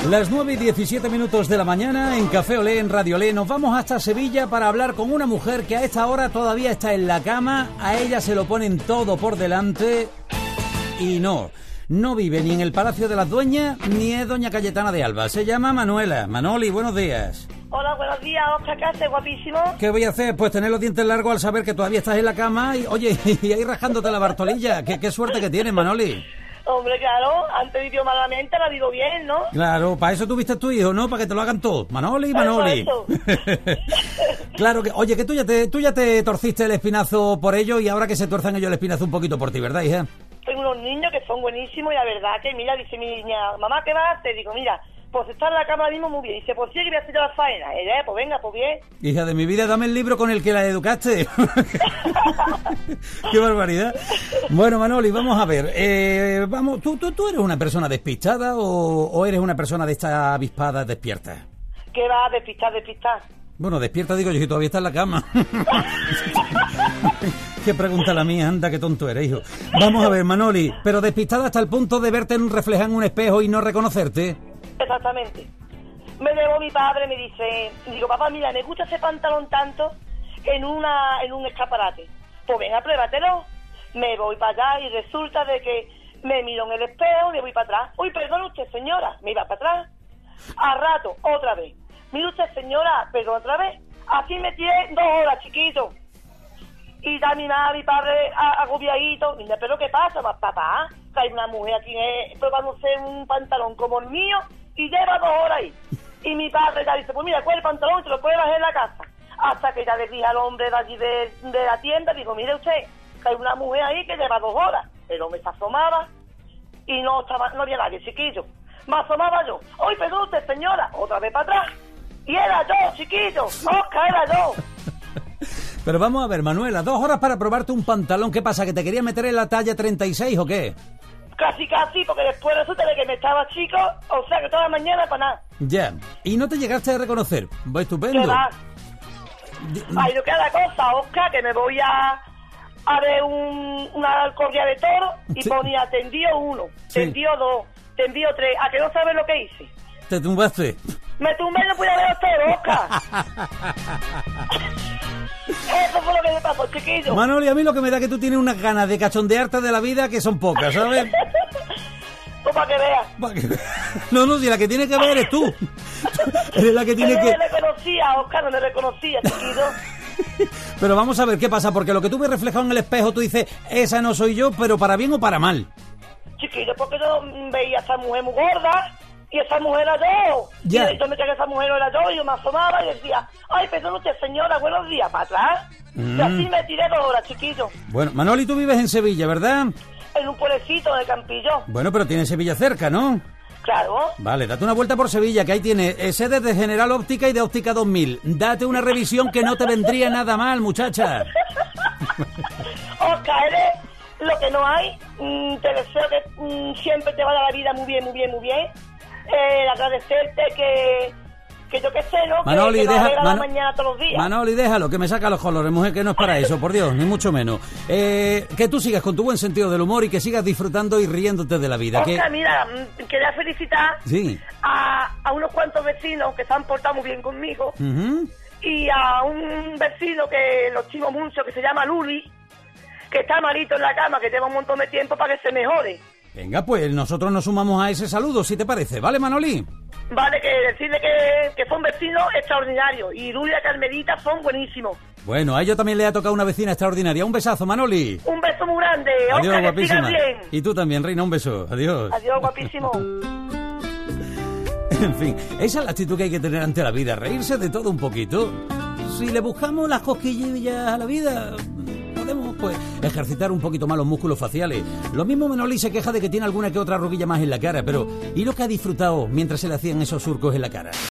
Las 9:17 de la mañana en Café Olé, en Radio Olé. Nos vamos hasta Sevilla para hablar con una mujer que a esta hora todavía está en la cama. A ella se lo ponen todo por delante y no vive ni en el Palacio de las Dueñas ni es doña Cayetana de Alba. Se llama Manuela. Manoli, buenos días. Hola, buenos días, Oscar, ¿qué haces, guapísimo? ¿Qué voy a hacer? Pues tener los dientes largos al saber que todavía estás en la cama y, oye, y ahí rajándote la Bartolilla. Qué suerte que tienes, Manoli. Hombre, claro, antes vivió malamente, la digo bien, ¿no? Claro, para eso tuviste a tu hijo, ¿no? Para que te lo hagan todo. Manoli. Eso. Claro que, oye, que tú ya te torciste el espinazo por ellos y ahora que se tuerzan ellos el espinazo un poquito por ti, ¿verdad, hija? Tengo unos niños que son buenísimos y la verdad que, mira, dice mi niña, mamá, ¿qué vas a hacer? Digo, mira, pues está en la cama ahora mismo muy bien. Dice, pues sí, que voy a hacer la faena. Ella, pues venga, pues bien. Hija de mi vida, dame el libro con el que la educaste. Qué barbaridad. Bueno, Manoli, vamos a ver. ¿Tú eres una persona despistada o eres una persona de esta avispada despierta? ¿Qué va a despistar? Bueno, despierta digo yo, que todavía está en la cama. Qué pregunta la mía, anda, qué tonto eres, hijo. Vamos a ver, Manoli, pero despistada hasta el punto de verte reflejada en un espejo y no reconocerte. Exactamente. Me llevó mi padre, me dice, digo, papá, mira, me gusta ese pantalón tanto en un escaparate. Pues venga, pruébatelo. Me voy para allá y resulta de que me miro en el espejo y me voy para atrás. Uy, perdone usted, señora, me iba para atrás. A rato, otra vez. Mire usted, señora, perdón, otra vez. Así me tiene 2 horas, chiquito. Y da mi madre y padre agobiadito. Mira, pero ¿qué pasa, papá? Que hay una mujer aquí probándose un pantalón como el mío y lleva 2 horas ahí. Y mi padre ya dice, pues mira, ¿cuál es el pantalón? Se lo puede bajar en la casa. Hasta que ya le dije al hombre de allí de la tienda, digo, mire usted, que hay una mujer ahí que lleva 2 horas. El hombre se asomaba y no había nadie, chiquillo. Me asomaba yo. ¡Uy, perdón usted, señora! Otra vez para atrás. Y era yo, chiquillo. Oscar, era yo. Pero vamos a ver, Manuela, 2 horas para probarte un pantalón. ¿Qué pasa, que te querías meter en la talla 36 o qué? Casi, porque después resulta de que me estaba chico, o sea que toda la mañana para nada. Ya, y no te llegaste a reconocer. Va estupendo. ¿Qué va? Ay, no queda cosa, Oscar, que me voy a ver una corrida de toro y sí. Ponía tendido 1, sí. Tendido 2, tendido 3. ¿A que no sabes lo que hice? ¿Te tumbaste? Me tumbé y no pude ver los toros, Oscar. Eso fue lo que me pasó, chiquillo. Manoli, a mí lo que me da que tú tienes unas ganas de cachondearte de la vida que son pocas, ¿sabes? Pues para que veas. No, si la que tiene que ver eres tú. Eres la que tiene que... No me reconocía, Oscar, no me reconocía, chiquillo. Pero vamos a ver qué pasa, porque lo que tú ves reflejado en el espejo, tú dices, esa no soy yo, pero para bien o para mal. Chiquillo, porque yo veía a esa mujer muy gorda y esa mujer era yo. Ya. Y yo me creía que esa mujer no era yo y yo me asomaba y decía, ay, perdón usted, señora, buenos días, para atrás. Y así me tiré 2 horas, chiquillo. Bueno, Manoli, tú vives en Sevilla, ¿verdad? En un pueblecito de Campillo. Bueno, pero tienes Sevilla cerca, ¿no? Claro. Vale, date una vuelta por Sevilla, que ahí tiene sedes de General Óptica y de Óptica 2000. Date una revisión que no te vendría nada mal, muchacha. Oscar, eres lo que no hay. Te deseo que siempre te vaya la vida muy bien, muy bien, muy bien. Agradecerte que yo qué sé, ¿no? Manoli, que la mañana todos los días. Manoli, déjalo, que me saca los colores, mujer, que no es para eso, por Dios, ni mucho menos. Que tú sigas con tu buen sentido del humor y que sigas disfrutando y riéndote de la vida. Oscar, mira, quería felicitar sí. a unos cuantos vecinos que se han portado muy bien conmigo. Uh-huh. Y a un vecino que lo estimo mucho, que se llama Luli, que está malito en la cama, que lleva un montón de tiempo para que se mejore. Venga, pues nosotros nos sumamos a ese saludo, si te parece. ¿Vale, Manoli? Vale, que decirle que son vecinos extraordinarios y Lulia Carmelita son buenísimos. Bueno, a ellos también le ha tocado una vecina extraordinaria. Un besazo, Manoli. Un beso muy grande. Adiós, Oscar, guapísima. que sigas bien. Y tú también, reina, un beso. Adiós. Adiós, guapísimo. En fin, esa es la actitud que hay que tener ante la vida, reírse de todo un poquito. Si le buscamos las cosquillillas a la vida, podemos, pues, ejercitar un poquito más los músculos faciales. Lo mismo Manoli se queja de que tiene alguna que otra arruguilla más en la cara, pero ¿y lo que ha disfrutado mientras se le hacían esos surcos en la cara?